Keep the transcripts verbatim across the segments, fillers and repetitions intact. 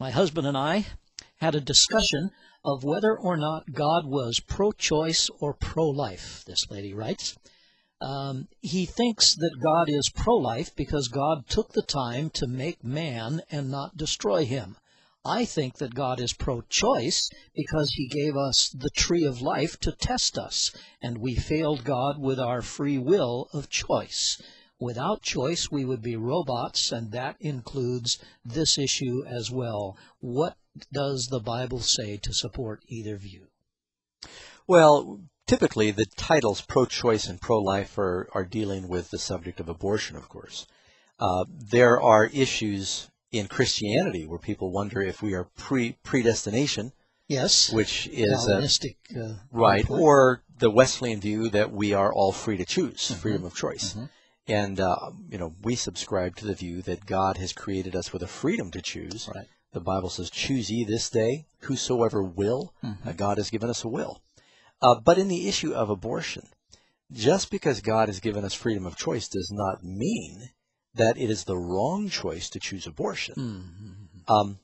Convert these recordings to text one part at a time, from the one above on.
My husband and I had a discussion of whether or not God was pro-choice or pro-life, this lady writes. Um, he thinks that God is pro-life because God took the time to make man and not destroy him. I think that God is pro-choice because he gave us the tree of life to test us, and we failed God with our free will of choice. Without choice, we would be robots, and that includes this issue as well. What does the Bible say to support either view? Well, typically the titles pro-choice and pro-life are, are dealing with the subject of abortion, of course. Uh, there are issues in Christianity where people wonder if we are pre predestination, yes, which is Calvinistic, a, uh, right, point. or the Wesleyan view that we are all free to choose, Mm-hmm. freedom of choice. Mm-hmm. And, uh, you know, we subscribe to the view that God has created us with a freedom to choose. Right. The Bible says, choose ye this day whosoever will. Mm-hmm. Uh, God has given us a will. Uh, but in the issue of abortion, just because God has given us freedom of choice does not mean that it is the wrong choice to choose abortion. Mm-hmm. Um,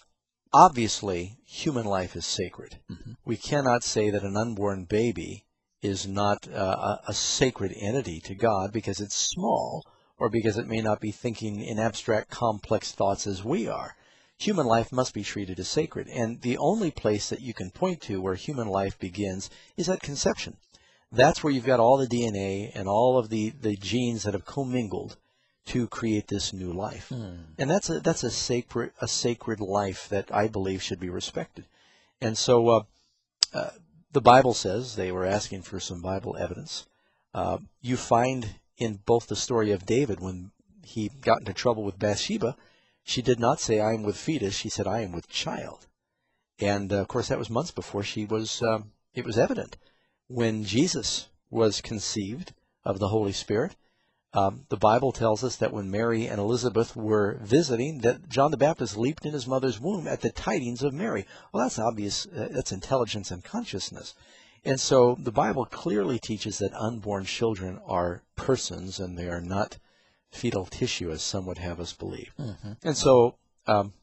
obviously, human life is sacred. Mm-hmm. We cannot say that an unborn baby is not uh, a, a sacred entity to God because it's small or because it may not be thinking in abstract, complex thoughts as we are. Human life must be treated as sacred. And the only place that you can point to where human life begins is at conception. That's where you've got all the D N A and all of the, the genes that have commingled to create this new life. Mm. And that's a that's a sacred a sacred life that I believe should be respected. And so uh, uh, the Bible says, they were asking for some Bible evidence. Uh, you find in both the story of David, when he got into trouble with Bathsheba, she did not say, I am with fetus. She said, I am with child. And, uh, of course, that was months before she was, um, it was evident. When Jesus was conceived of the Holy Spirit, um, the Bible tells us that when Mary and Elizabeth were visiting, that John the Baptist leaped in his mother's womb at the tidings of Mary. Well, that's obvious. Uh, that's intelligence and consciousness. And so the Bible clearly teaches that unborn children are persons and they are not fetal tissue, as some would have us believe. Mm-hmm. And so um,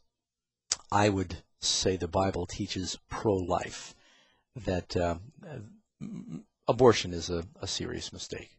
I would say the Bible teaches pro-life, that um, abortion is a, a serious mistake.